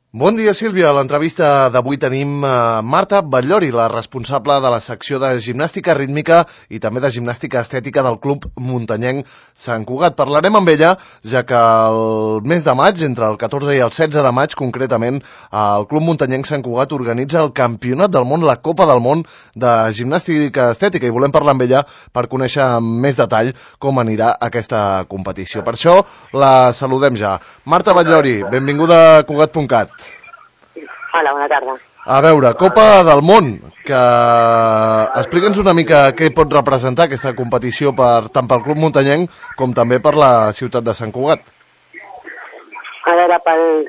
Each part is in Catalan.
Bon dia, Sílvia. A l'entrevista d'avui tenim Marta Batllori, la responsable de la secció de gimnàstica rítmica i també de gimnàstica estètica del Club Muntanyenc Sant Cugat. Parlarem amb ella, ja que el mes de maig, entre el 14 i el 16 de maig, concretament, el Club Muntanyenc Sant Cugat organitza el Campionat del Món, la Copa del Món de gimnàstica estètica, i volem parlar amb ella per conèixer amb més detall com anirà aquesta competició. Per això la saludem ja. Marta Batllori, benvinguda a Cugat.cat. Hola, bona tarda. A veure, Copa del Món, que explica'ns una mica què pot representar aquesta competició tant pel Club Muntanyenc com també per la ciutat de Sant Cugat. A veure,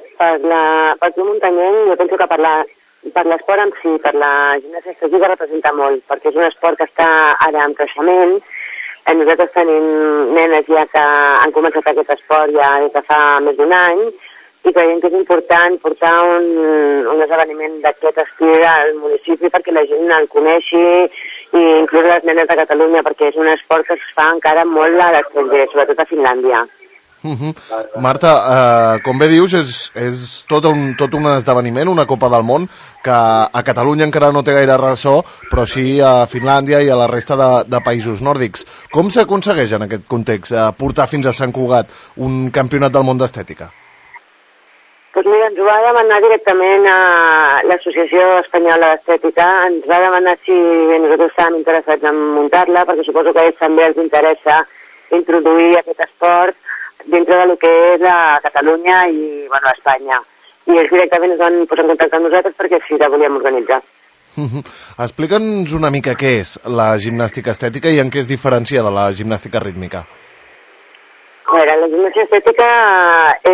pel Club Muntanyenc jo penso que per l'esport en si, per la gimnàstica estètica representa molt, perquè és un esport que està ara en creixement. Nosaltres tenim nenes ja que han començat aquest esport ja des de fa més d'un any, i creiem que és important portar un esdeveniment d'aquest estil al municipi perquè la gent el coneixi, i inclús les nenes de Catalunya, perquè és un esport que es fa encara molt a l'estranger, sobretot a Finlàndia. Marta, com bé dius, és tot un esdeveniment, una Copa del Món, que a Catalunya encara no té gaire ressò, però sí a Finlàndia i a la resta de països nòrdics. Com s'aconsegueix en aquest context portar fins a Sant Cugat un campionat del món d'estètica? Doncs mira, ens ho va demanar directament a l'Associació Espanyola d'Estètica, ens va demanar si nosaltres estàvem interessats en muntar-la, perquè suposo que a ells també els interessa introduir aquest esport dintre del que és a Catalunya i a Espanya. I ells directament es van posar en contacte amb nosaltres perquè sí la volíem organitzar. Explica'ns una mica què és la gimnàstica estètica i en què es diferencia de la gimnàstica rítmica. A veure, la gimnàstica estètica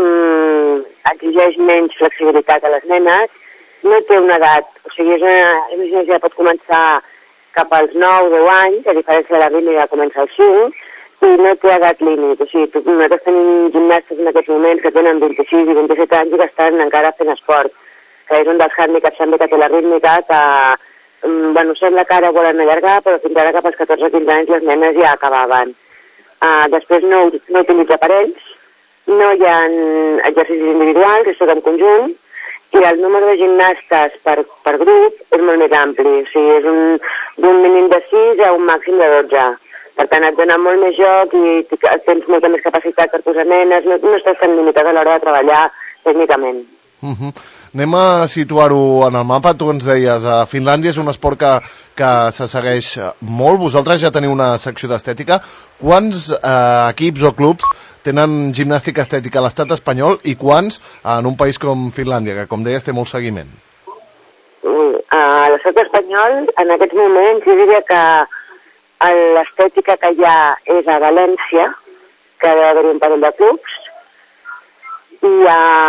exigeix menys flexibilitat a les nenes, no té una edat, o sigui, és una gimnàstica que pot començar cap als 9-10 anys, a diferència de la rítmica que comença als 5, i no té edat límit. O sigui, nosaltres tenim gimnastes en aquests moments que tenen 26 i 27 anys i que estan encara fent esport, que és un dels hàndicaps també que té la rítmica, que sembla que ara volen allargar, però fins ara cap als 14-15 anys les nenes ja acabaven. Després no utilitza aparells, no hi ha exercicis individuals, és tot en conjunt, i el número de gimnastes per grup és molt més ampli, o sigui, és d'un mínim de 6 a un màxim de 12. Per tant, et dona molt més joc i tens molta més capacitat per posar nenes, no estàs tan limitat a l'hora de treballar tècnicament. Anem a situar-ho en el mapa. Tu ens deies, a Finlàndia és un esport que se segueix molt. Vosaltres ja teniu una secció d'estètica. Quants equips o clubs tenen gimnàstica estètica a l'estat espanyol i quants en un país com Finlàndia, que com deies té molt seguiment? A l'estat espanyol, en aquests moments, jo diria que l'estètica que hi ha és a València, que ha d'haver un parell de clubs, i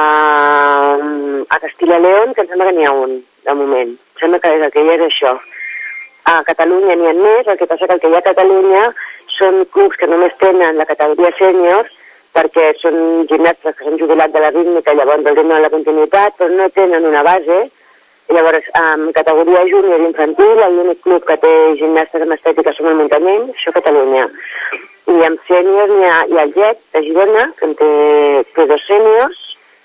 a Castilla y León, que em sembla que n'hi ha un, de moment. Em sembla que el que hi ha és això. A Catalunya n'hi ha més, el que passa que el que hi ha a Catalunya són clubs que només tenen la categoria sènior, perquè són gimnastes que s'han jubilat de la rítmica i llavors els donen la continuïtat, però no tenen una base. Llavors, en categoria júnior i infantil, l'únic club que té gimnastes amb estètica som el Muntanyenc, això a Catalunya. I amb sèniors hi ha el GET de Girona, que en té 2 sèniors,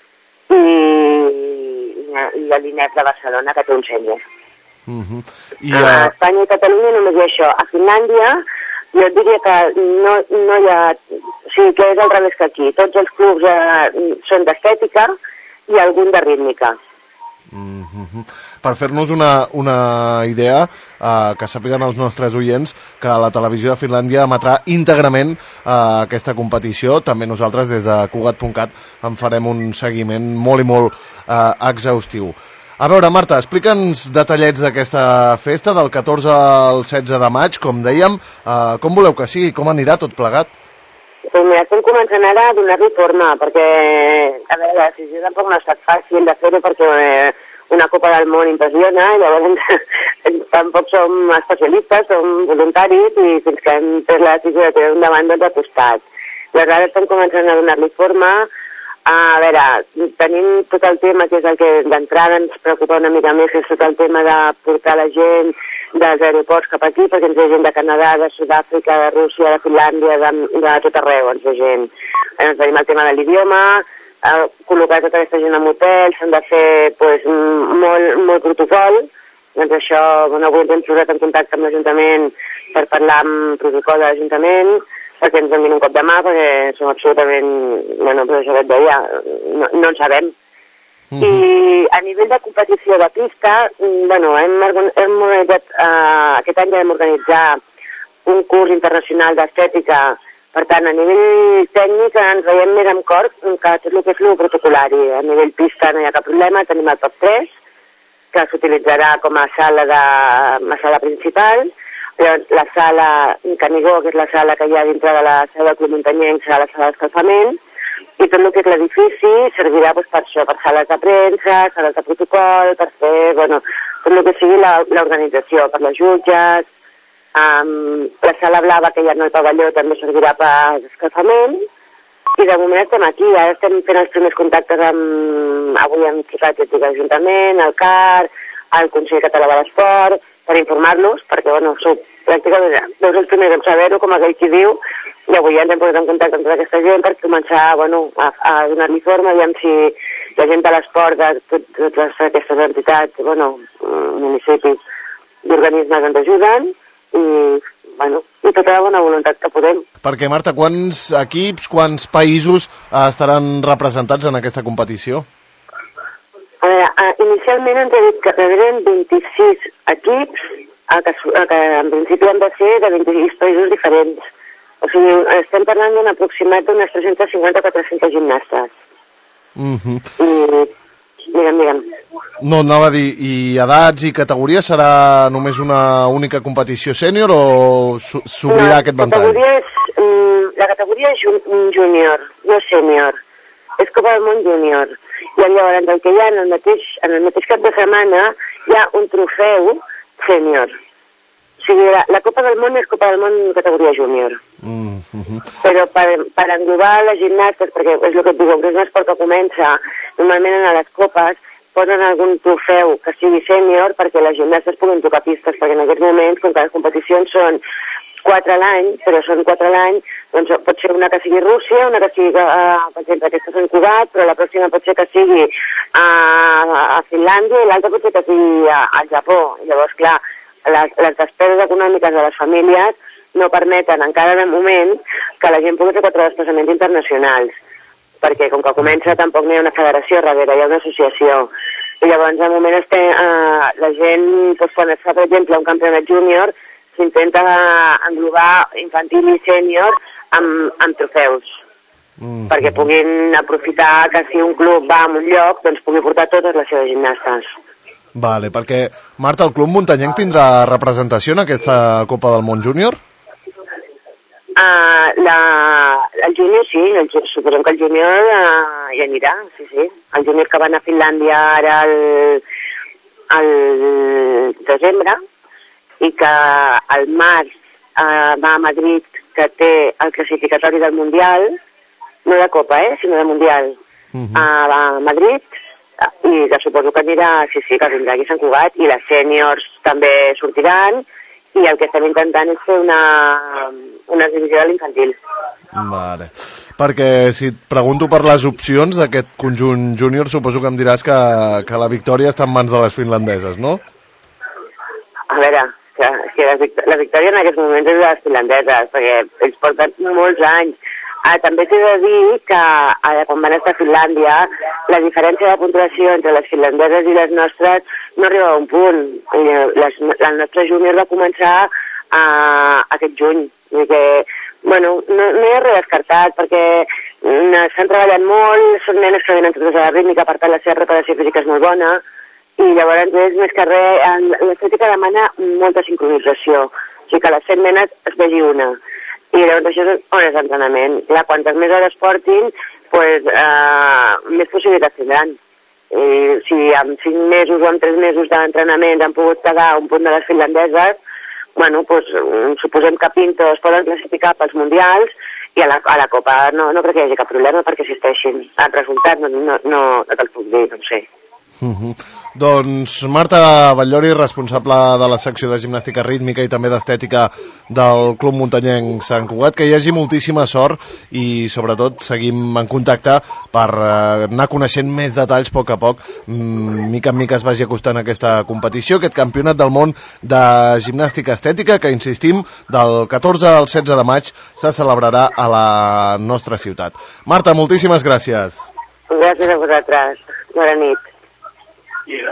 i l'INEF de Barcelona, que té un sènior. A Espanya i Catalunya només hi ha això. A Finlàndia, jo et diria que no hi ha... O sigui, que és al revés que aquí. Tots els clubs són d'estètica i algun de rítmica. Per fer-nos una idea, que sàpiguen els nostres oients que la televisió de Finlàndia emetrà íntegrament aquesta competició. També nosaltres des de Cugat.cat en farem un seguiment molt i molt exhaustiu. A veure, Marta, explica'ns detallets d'aquesta festa del 14 al 16 de maig, com dèiem, com voleu que sigui, com anirà tot plegat? Doncs mira, estem començant ara a donar-li forma, perquè a veure, la decisió tampoc no ha estat fàcil de fer-ho, perquè una Copa del Món impressiona, llavors tampoc som especialistes, som voluntaris, i fins que hem pres la decisió de tenir un davant, doncs ha costat. Llavors ara estem començant a donar-li forma. A veure, tenim tot el tema que és el que d'entrada ens preocupa una mica més, que és tot el tema de portar la gent dels aeroports cap aquí, perquè ens ve gent de Canadà, de Sud-àfrica, de Rússia, de Finlàndia, de tot arreu ens ve gent. Tenim el tema de l'idioma, col·locar tota aquesta gent en hotels, s'han de fer pues, molt protocol. Doncs això, avui ens hem posat en contacte amb l'Ajuntament per parlar amb protocol de l'Ajuntament, perquè ens donin un cop de mà, perquè som absolutament, però això que et deia, no en sabem. I a nivell de competició de pista, hem organitzat, aquest any ja vam organitzar un curs internacional d'estètica. Per tant, a nivell tècnic ens veiem més amb cor que tot el que és el protocolari. A nivell pista no hi ha cap problema, tenim el top 3, que s'utilitzarà com a sala principal. Llavors, la sala Canigó, que és la sala que hi ha dintre de la seu del Club Muntanyenc, serà la sala d'escalfament, i tot el que és l'edifici servirà per això, per sales de premsa, sales de protocol, per fer, tot el que sigui l'organització, per les jutges. La sala blava que hi ha en el pavelló també servirà per escalfament. I de moment estem aquí, ara estem fent els primers contactes avui hem trucat l'Ajuntament, el CAR, el Consell Català de l'Esport, per informar-los, perquè, sou pràcticament els primers en saber-ho, com aquell qui diu, i avui ja ens hem posat en contacte amb tota aquesta gent per començar, a donar-li forma, aviam si la gent de l'esport, de totes aquestes entitats, municipis i organismes ens ajuden, i tota la bona voluntat que podem. Perquè, Marta, quants equips, quants països estaran representats en aquesta competició? A veure, inicialment ens ha dit que reberen 26 equips, que en principi han de ser de 26 països diferents. O sigui, estem parlant d'un aproximat d'unes 350-400 gimnastes. Digue'm. No, anava a dir, i edats i categories serà només una única competició sènior o s'obrirà aquest ventall? La categoria és júnior, no sènior. És Copa del Món júnior. I llavors el que hi ha en el mateix cap de setmana hi ha un trofeu sènior. O sigui, la Copa del Món és Copa del Món categoria júnior. Però per englobar les gimnastes, perquè és el que et dic, que és un esport que comença, normalment a les copes posen algun trofeu que sigui sènior perquè les gimnastes puguin tocar pistes, perquè en aquests moments, com que les competicions són 4 a l'any, però són 4 a l'any, doncs pot ser una que sigui Rússia, una que sigui, per exemple, aquesta Sant Cugat, però la pròxima pot ser que sigui a Finlàndia i l'altra pot ser que sigui al Japó. I llavors, clar, les despeses econòmiques de les famílies no permeten encara de moment que la gent pugui fer 4 desplaçaments internacionals, perquè com que comença tampoc n'hi ha una federació darrere, hi ha una associació. I llavors, de moment, la gent, quan es fa, per exemple, un campionat júnior, s'intenta englobar infantil i sènior amb trofeus, perquè puguin aprofitar que si un club va a un lloc, doncs pugui portar totes les seves gimnastes. Vale, perquè, Marta, el Club Muntanyenc tindrà representació en aquesta Copa del Món Júnior? El júnior sí, suposem que el júnior hi anirà, sí. El júnior que va anar a Finlàndia ara al desembre i que al març va a Madrid, que té el classificatori del Mundial, no de Copa, sinó de Mundial, va a Madrid, i que suposo que anirà, sí, que vindrà aquí a Sant Cugat, i les sèniors també sortiran, i el que estem intentant és fer una divisió de l'infantil. Vale. Perquè si et pregunto per les opcions d'aquest conjunt júnior, suposo que em diràs que la victòria està en mans de les finlandeses, no? A veure, que la victòria en aquests moments és de les finlandeses, perquè ells porten molts anys. També t'he de dir que quan van estar a Finlàndia la diferència de puntuació entre les finlandeses i les nostres no arriba a un punt. El nostre júnior va començar aquest juny. Que, no hi ha res descartat perquè s'han treballat molt, són nenes que venen totes a la rítmica, per tant la seva preparació física és molt bona i llavors és més que res, l'estètica demana molta sincronització, o sigui que a les 100 nenes es vegi una. I llavors això són hores d'entrenament. Clar, quantes més hores portin, més possibilitats tindran. Si amb 5 mesos o amb 3 mesos d'entrenament han pogut quedar un punt de les finlandeses, suposem que Pinto es poden classificar pels mundials i a la Copa no crec que hi hagi cap problema perquè assisteixin. El resultat no te'l puc dir, no sé. Doncs Marta Batllori, responsable de la secció de gimnàstica rítmica i també d'estètica del Club Muntanyenc Sant Cugat, que hi hagi moltíssima sort i sobretot seguim en contacte per anar coneixent més detalls a poc, mica en mica es vagi acostant a aquesta competició, aquest campionat del món de gimnàstica estètica que, insistim, del 14 al 16 de maig se celebrarà a la nostra ciutat. Marta, moltíssimes gràcies. Gràcies a vosaltres. Bona nit.